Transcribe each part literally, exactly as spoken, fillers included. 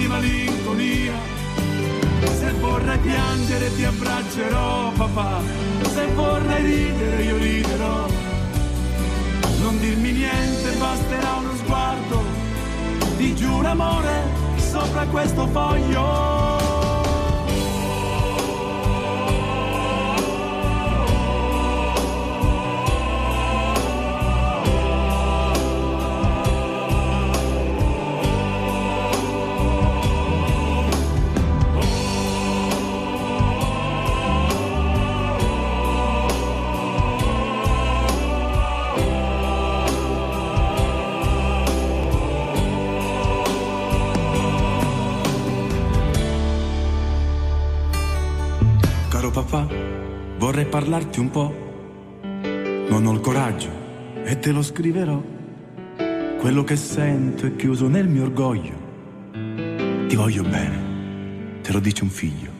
malinconia. Se vorrai piangere ti abbraccerò, papà. Se vorrai ridere io riderò. Non dirmi niente, basterà uno sguardo. Ti giuro amore, sopra questo foglio. Papà, vorrei parlarti un po', non ho il coraggio e te lo scriverò. Quello che sento è chiuso nel mio orgoglio. Ti voglio bene, te lo dice un figlio.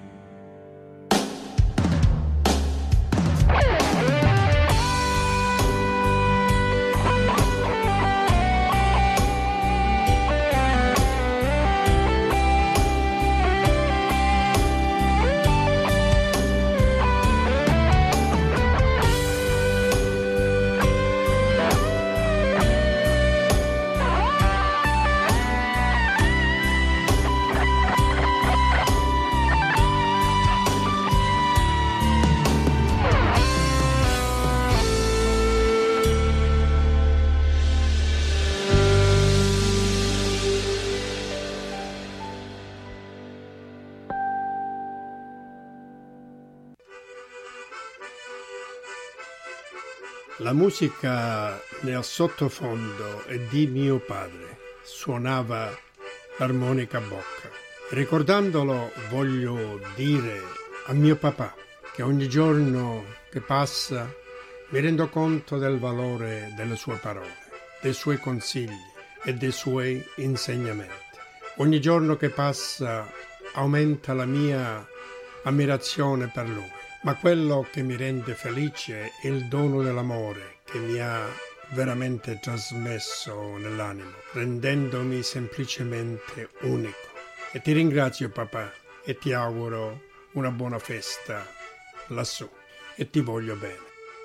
La musica nel sottofondo è di mio padre, suonava l'armonica a bocca. Ricordandolo voglio dire a mio papà che ogni giorno che passa mi rendo conto del valore delle sue parole, dei suoi consigli e dei suoi insegnamenti. Ogni giorno che passa aumenta la mia ammirazione per lui. Ma quello che mi rende felice è il dono dell'amore che mi ha veramente trasmesso nell'animo, rendendomi semplicemente unico. E ti ringrazio papà e ti auguro una buona festa lassù e ti voglio bene.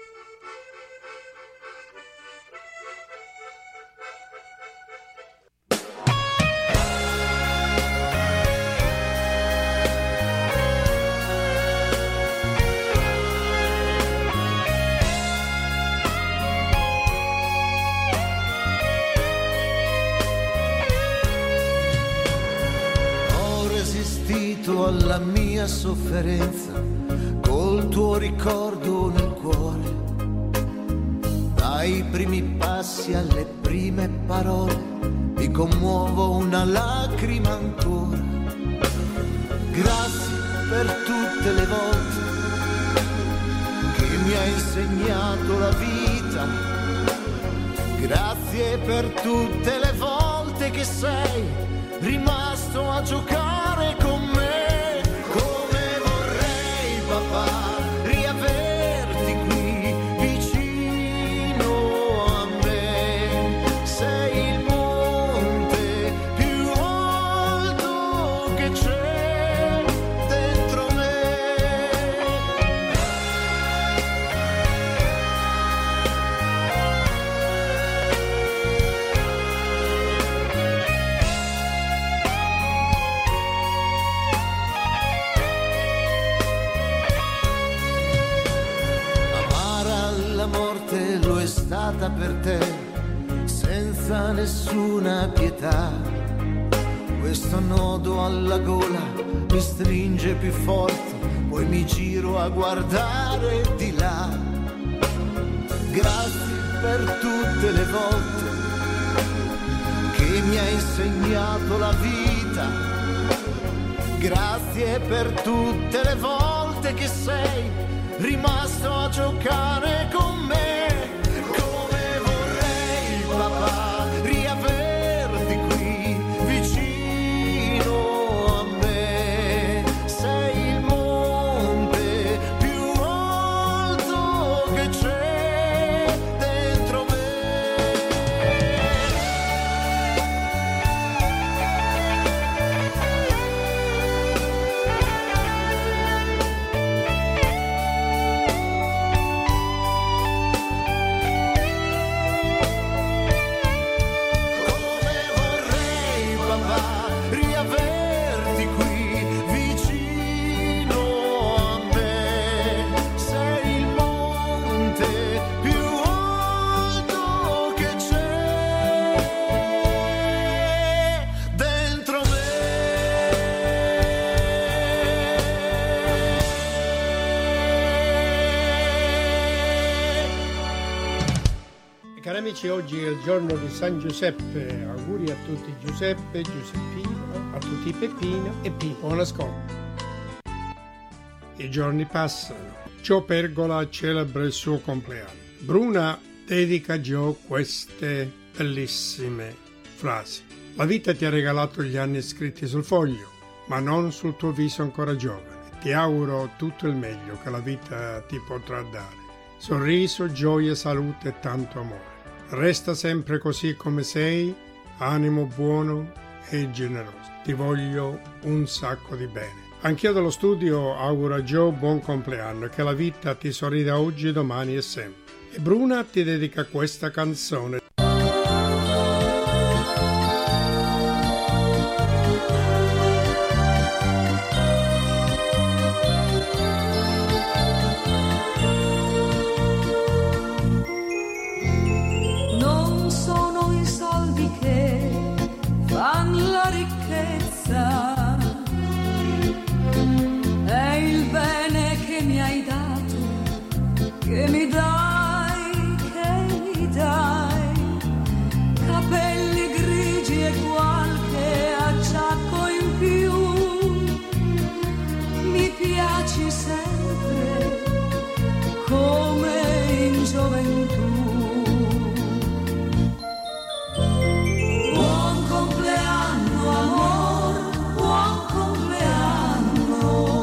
Alla mia sofferenza, col tuo ricordo nel cuore, dai primi passi alle prime parole, mi commuovo una lacrima ancora. Grazie per tutte le volte che mi hai insegnato la vita, grazie per tutte le volte che sei rimasto a giocare con me. Riaverti qui vicino a me, sei il monte più alto che c'è dentro me. Per te senza nessuna pietà, questo nodo alla gola mi stringe più forte, poi mi giro a guardare di là. Grazie per tutte le volte che mi hai insegnato la vita, grazie per tutte le volte che sei rimasto a giocare con me. Papà, riaverti qui vicino a me, sei il monte più alto che c'è dentro me. amici, oggi è il giorno di San Giuseppe. Auguri a tutti Giuseppe, Giuseppino, a tutti Peppino e Pippo. Buon ascolto. I giorni passano. Gio Pergola celebra il suo compleanno. Bruna dedica a Gio queste bellissime frasi. La vita ti ha regalato gli anni scritti sul foglio, ma non sul tuo viso ancora giovane. Ti auguro tutto il meglio che la vita ti potrà dare. Sorriso, gioia, salute e tanto amore. Resta sempre così come sei, animo buono e generoso. Ti voglio un sacco di bene. Anch'io dallo studio auguro a Gio buon compleanno e che la vita ti sorrida oggi, domani e sempre. E Bruna ti dedica questa canzone. Che mi dai, che mi dai, capelli grigi e qualche acciacco in più. Mi piaci sempre come in gioventù. Buon compleanno amor, buon compleanno.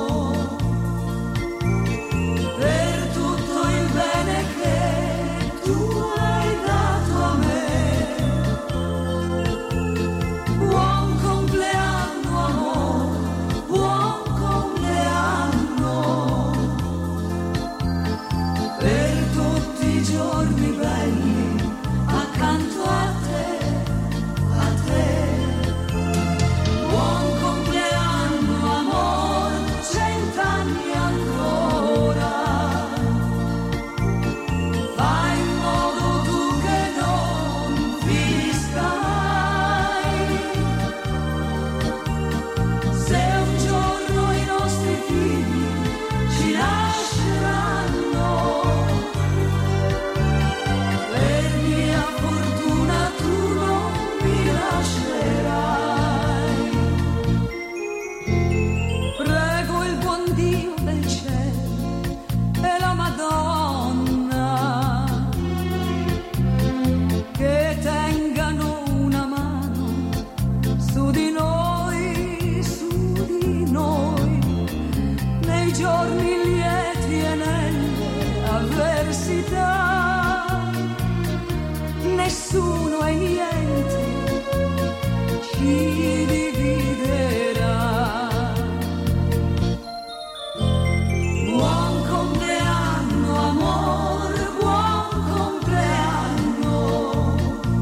Per tutto il bene che tu hai dato a me. Buon compleanno amor, buon compleanno. Per tutti i giorni belli accanto a te, a te. Buon compleanno amor, cent'anni ancora. Fai in modo tu che non finisca mai. Se un giorno i nostri figli ci lasceranno, per mia fortuna tu non mi lascerai. Prego il buon Dio del cielo e la Madonna che tengano una mano su di noi, su di noi, nei giorni lieti e nelle avversità. Nessuno e niente ci dividerà. Buon compleanno amore, buon compleanno.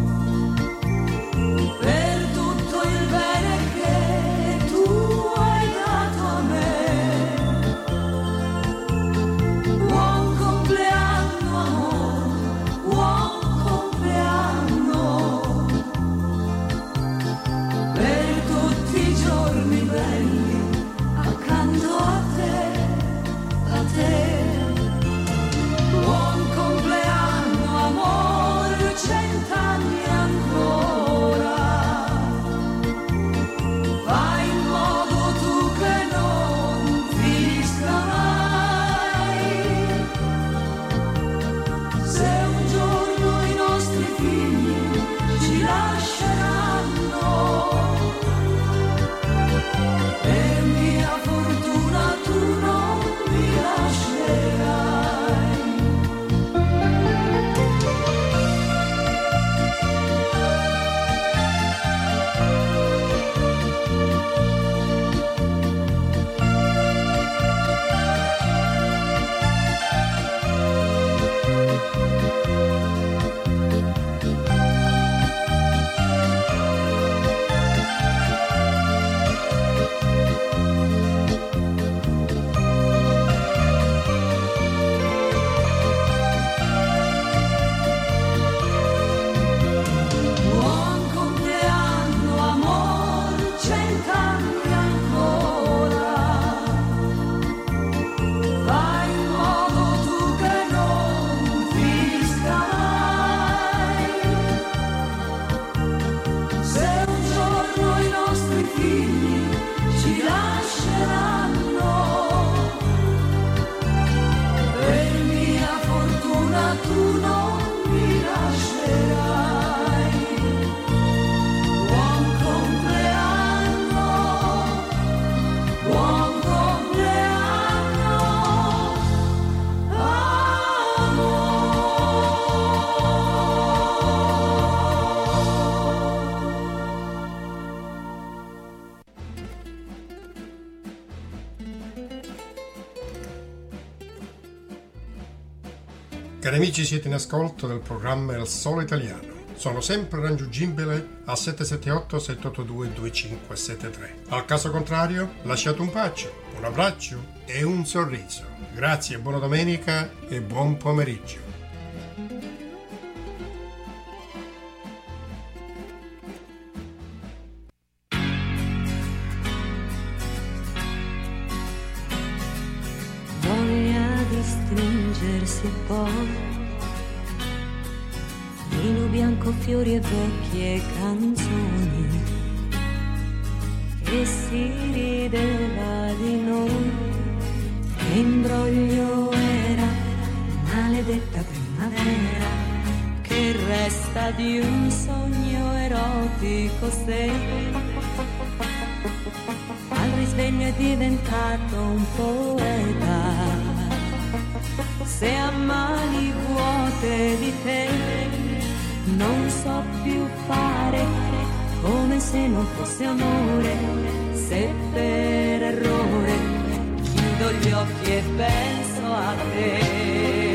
Per tutto il bene che tu hai dato a me. Buon compleanno amore, buon compleanno. Cari amici, siete in ascolto del programma Il Sole Italiano. Sono sempre raggiungibile al sette sette otto sette otto due due cinque sette tre. Al caso contrario, lasciate un bacio, un abbraccio e un sorriso. Grazie, buona domenica e buon pomeriggio. Voglia di stringersi poi vino bianco, fiori e vecchie canzoni, e si rideva di noi. Che imbroglio era, maledetta primavera, che resta di un sogno erotico se al risveglio è diventato un poeta. Se a mani vuote di te non so più fare, come se non fosse amore, se per errore chiudo gli occhi e penso a te.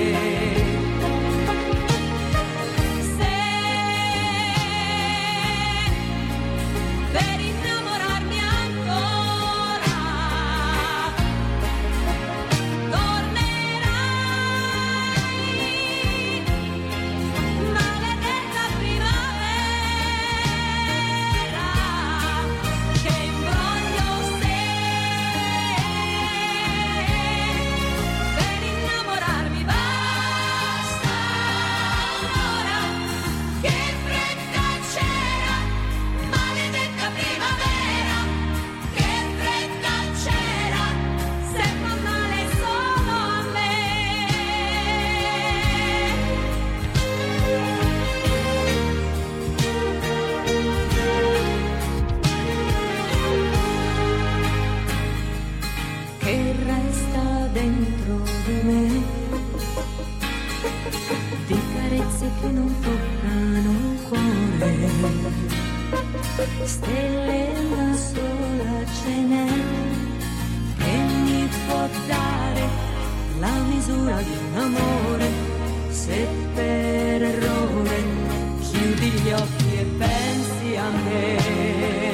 Stelle una sola ce n'è che mi può dare la misura di un amore, se per errore chiudi gli occhi e pensi a me.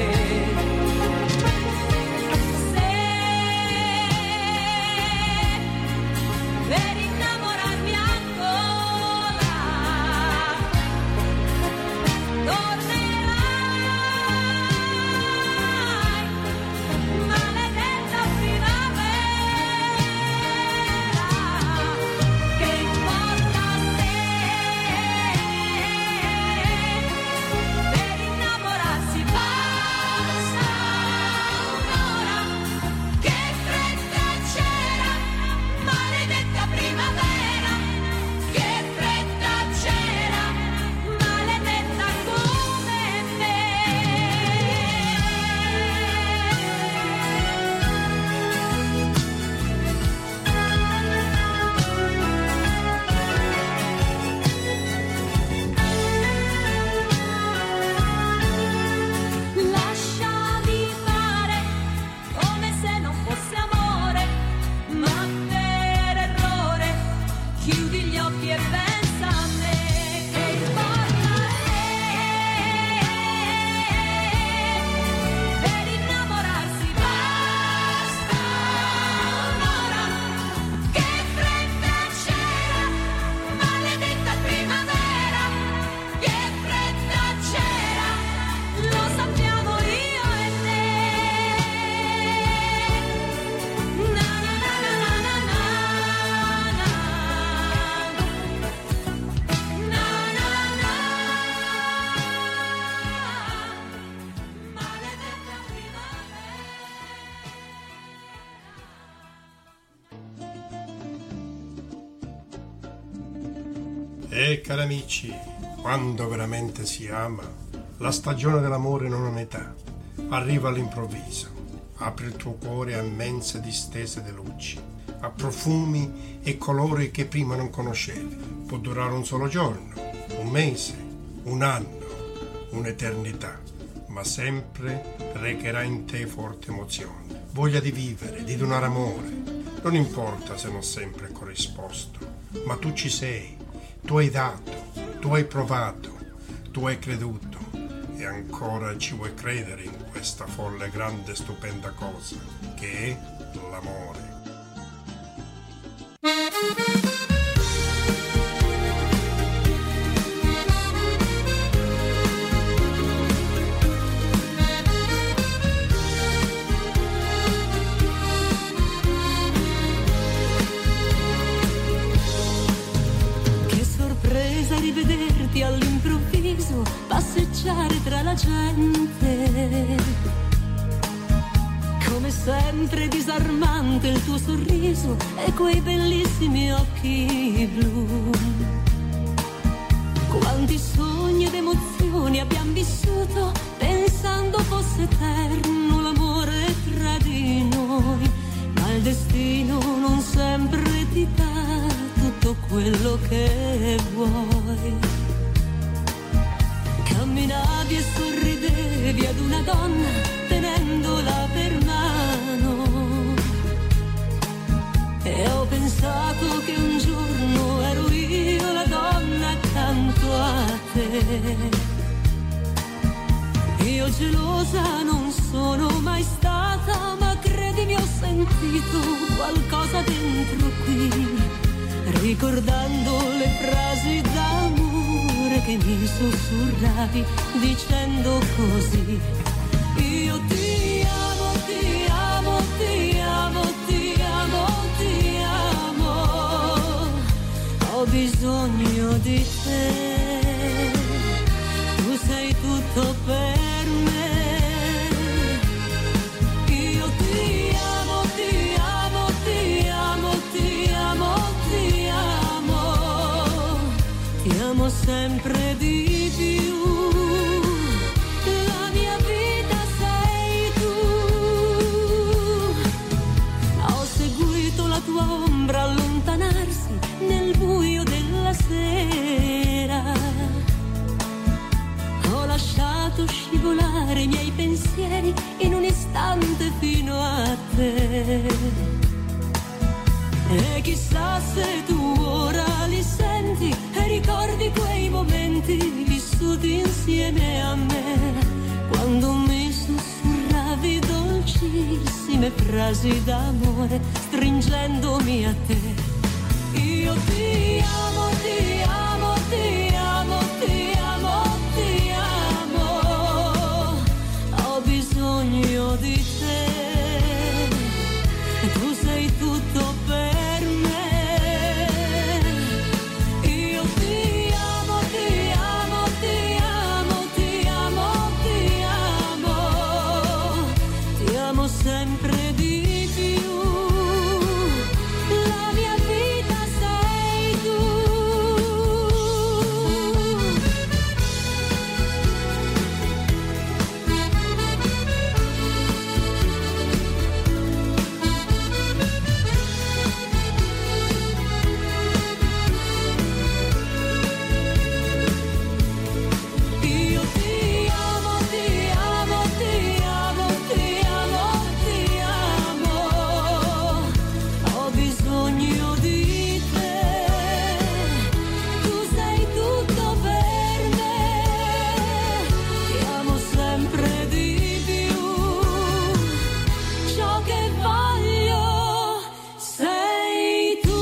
E cari amici, quando veramente si ama, la stagione dell'amore non ha un'età. Arriva all'improvviso, apri il tuo cuore a immense distese di luci, a profumi e colori che prima non conoscevi. Può durare un solo giorno, un mese, un anno, un'eternità, ma sempre recherà in te forte emozione, voglia di vivere, di donare amore. Non importa se non sempre è corrisposto, ma tu ci sei, tu hai dato, tu hai provato, tu hai creduto e ancora ci vuoi credere in questa folle, grande, stupenda cosa che è l'amore. Rivederti all'improvviso, passeggiare tra la gente. Come sempre disarmante il tuo sorriso e quei bellissimi occhi blu. Quanti sogni ed emozioni abbiamo vissuto pensando fosse eterno l'amore tra di noi, ma il destino non sempre ti dà tutto quello che vuoi. Camminavi e sorridevi ad una donna tenendola per mano, e ho pensato che un giorno ero io la donna accanto a te. Io gelosa non sono mai stata, ma credimi ho sentito qualcosa dentro qui, ricordando le frasi d'amore che mi sussurravi, dicendo così: io ti amo, ti amo, ti amo, ti amo, ti amo, ho bisogno di te, tu sei tutto per me. Io ti amo, ti amo, ti amo, ti amo, ti amo, ti amo sempre di più. La mia vita sei tu. Ho seguito la tua ombra allontanarsi nel buio della sera. Ho lasciato scivolare i miei pensieri in un istante fino a te. E chissà se tu ora li senti e ricordi quei momenti vissuti insieme a me, quando mi sussurravi dolcissime frasi d'amore, stringendomi a te. Io ti amo, ti amo, ti amo, ti amo, ti amo, ho bisogno di te, tu sei tutto per me. Io ti amo, ti amo, ti amo, ti amo, ti amo, ti amo sempre di più. La mia vita sei tu. Io ti amo, ti amo, ti amo, ti amo, ti amo, ho bisogno di te, tu sei tutto per me, ti amo sempre di più, ciò che voglio sei tu.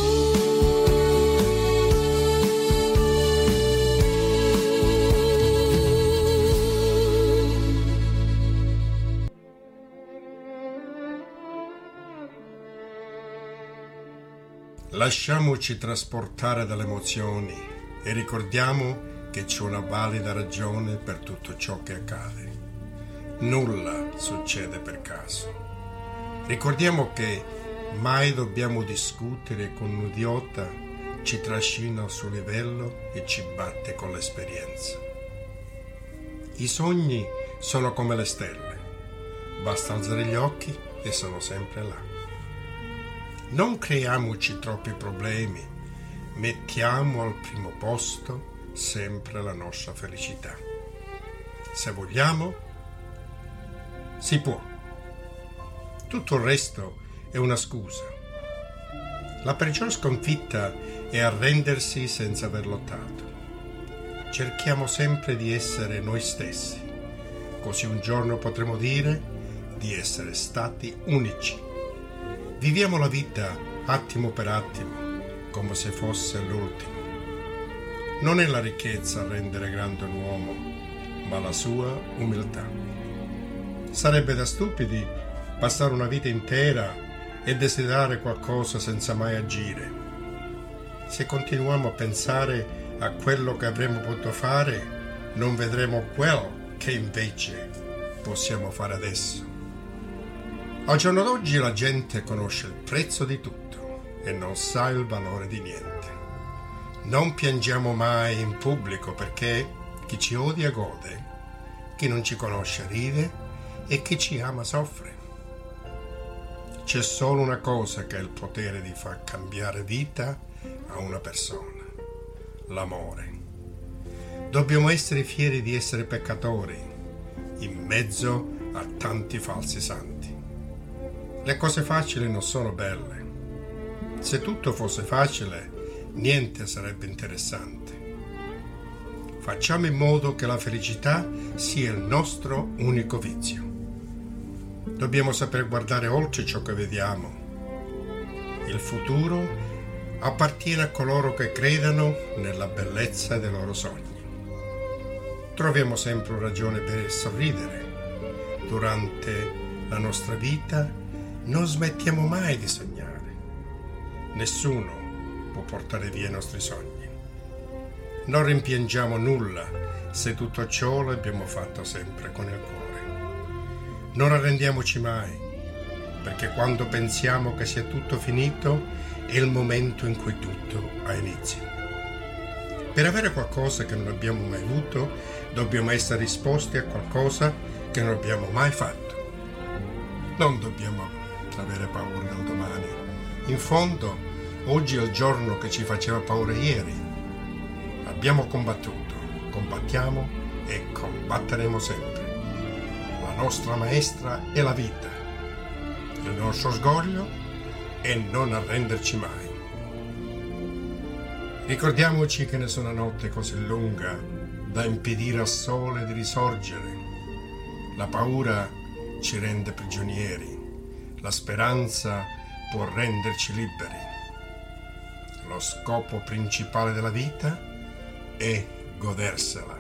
Lasciamoci trasportare dalle emozioni e ricordiamo che c'è una valida ragione per tutto ciò che accade. Nulla succede per caso. Ricordiamo che mai dobbiamo discutere con un idiota, ci trascina al suo livello e ci batte con l'esperienza. I sogni sono come le stelle, basta alzare gli occhi e sono sempre là. Non creiamoci troppi problemi, mettiamo al primo posto sempre la nostra felicità. Se vogliamo, si può. Tutto il resto è una scusa. La peggior sconfitta e arrendersi senza aver lottato. Cerchiamo sempre di essere noi stessi, così un giorno potremo dire di essere stati unici. Viviamo la vita attimo per attimo, come se fosse l'ultimo. Non è la ricchezza a rendere grande un uomo, ma la sua umiltà. Sarebbe da stupidi passare una vita intera e desiderare qualcosa senza mai agire. Se continuiamo a pensare a quello che avremmo potuto fare, non vedremo quel che invece possiamo fare adesso. Al giorno d'oggi la gente conosce il prezzo di tutto e non sa il valore di niente. Non piangiamo mai in pubblico perché chi ci odia gode, chi non ci conosce ride e chi ci ama soffre. C'è solo una cosa che ha il potere di far cambiare vita a una persona: l'amore. Dobbiamo essere fieri di essere peccatori in mezzo a tanti falsi santi. Le cose facili non sono belle. Se tutto fosse facile, niente sarebbe interessante. Facciamo in modo che la felicità sia il nostro unico vizio. Dobbiamo saper guardare oltre ciò che vediamo. Il futuro appartiene a coloro che credano nella bellezza dei loro sogni. Troviamo sempre una ragione per sorridere. Durante la nostra vita non smettiamo mai di sognare. Nessuno può portare via i nostri sogni. Non rimpiangiamo nulla se tutto ciò l'abbiamo fatto sempre con il cuore. Non arrendiamoci mai, perché quando pensiamo che sia tutto finito è il momento in cui tutto ha inizio. Per avere qualcosa che non abbiamo mai avuto, dobbiamo essere disposti a qualcosa che non abbiamo mai fatto. Non dobbiamo avere paura del domani. In fondo, oggi è il giorno che ci faceva paura ieri. Abbiamo combattuto, combattiamo e combatteremo sempre. La nostra maestra è la vita. Il nostro orgoglio è non arrenderci mai. Ricordiamoci che nessuna notte così lunga da impedire al sole di risorgere. La paura ci rende prigionieri. La speranza può renderci liberi. Lo scopo principale della vita è godersela.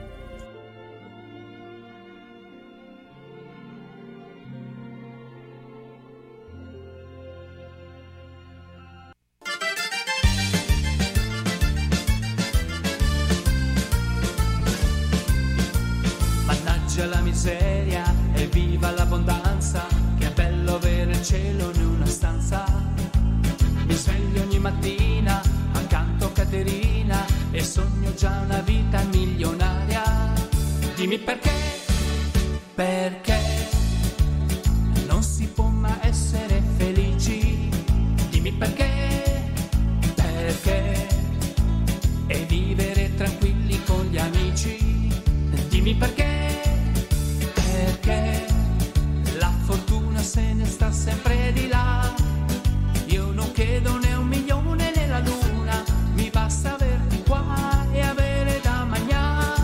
Mannaggia la miseria e viva l'abbondanza, che è bello avere il cielo in una stanza. Mi sveglio ogni mattina accanto a Caterina e sogno già una vita milionaria. Dimmi perché, perché non si può mai essere felici. Dimmi perché, perché e vivere tranquilli con gli amici. Dimmi perché, perché la fortuna se ne sta sempre di là. Io non chiedo né un milione né la luna, mi basta averti qua e avere da mangiare.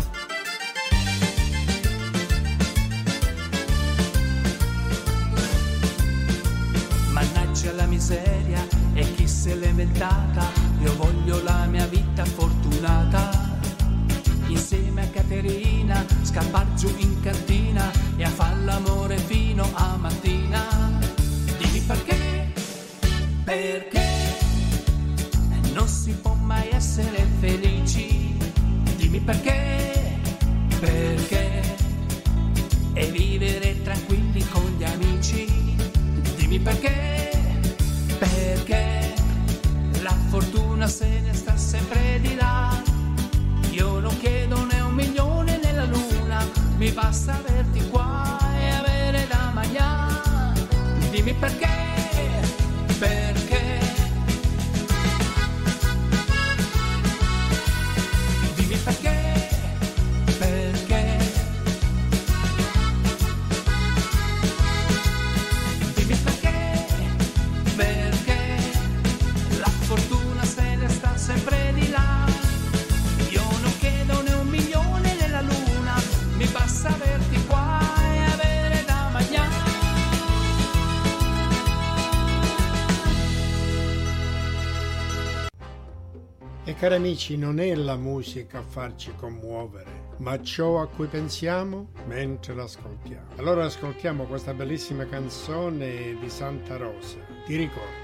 Mannaggia la miseria e chi se l'è inventata, io voglio la mia vita fortunata. Insieme a Caterina scappar giù in cantina e a far l'amore fino a mattina. Dimmi perché, perché non si può mai essere felici. Dimmi perché, perché e vivere tranquilli con gli amici. Dimmi perché, perché la fortuna se ne sta sempre di là. Io non chiedo né un milione né la luna, mi basta averti qua e avere da mangiare. Dimmi perché, perché. Dimmi perché, perché. Dimmi perché, perché la fortuna se ne Cari amici, non è la musica a farci commuovere, ma ciò a cui pensiamo mentre l'ascoltiamo. Allora ascoltiamo questa bellissima canzone di Santa Rosa, Ti ricordo.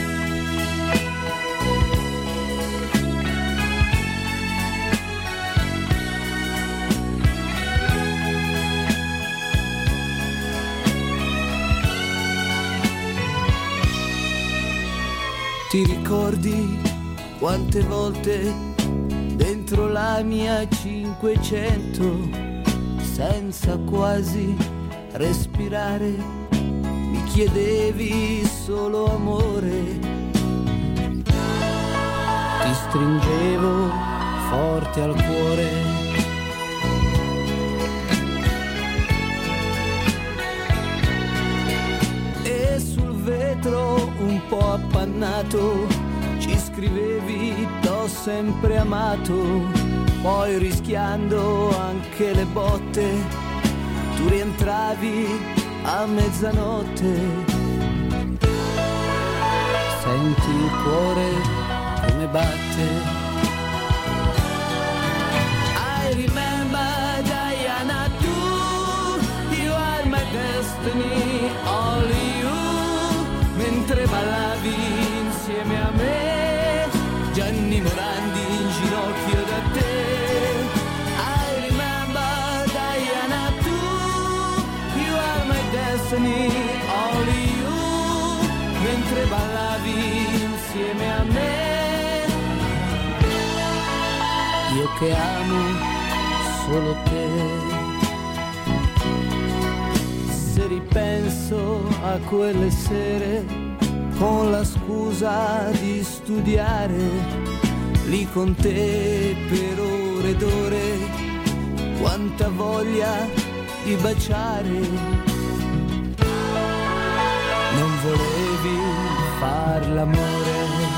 Ti ricordi quante volte dentro la mia cinquecento, senza quasi respirare, mi chiedevi solo amore. Ti stringevo forte al cuore. E sul vetro un po' appannato ci scrivevi t'ho sempre amato. Poi rischiando anche le botte tu rientravi a mezzanotte. Senti il cuore come batte. I remember Diana, tu, you are my destiny, all you. Mentre ballavi insieme a me, Gianni Morandi in ginocchio da te. I remember Diana, tu, you are my destiny, all you. Mentre ballavi insieme a me, io che amo solo te. Se ripenso a quelle sere con la scusa di studiare lì con te per ore ed ore, quanta voglia di baciare. Non volevi far l'amore.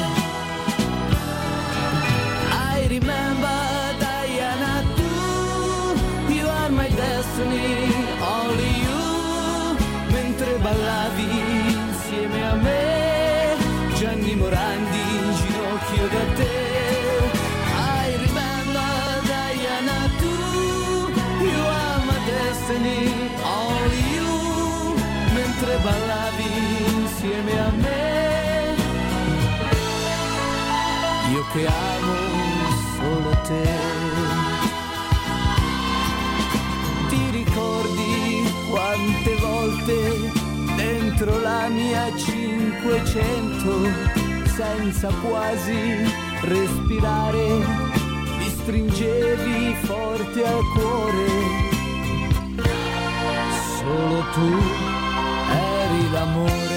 I remember Diana, tu, you are my destiny, all you. Mentre ballavi insieme a me, Gianni Morandi in ginocchio da te. I remember Diana, tu, you are my destiny, all you. Mentre ballavi insieme a me, io che amo solo te. Ti ricordi quante volte dentro la mia cinquecento, senza quasi respirare, mi stringevi forte al cuore. Solo tu eri l'amore.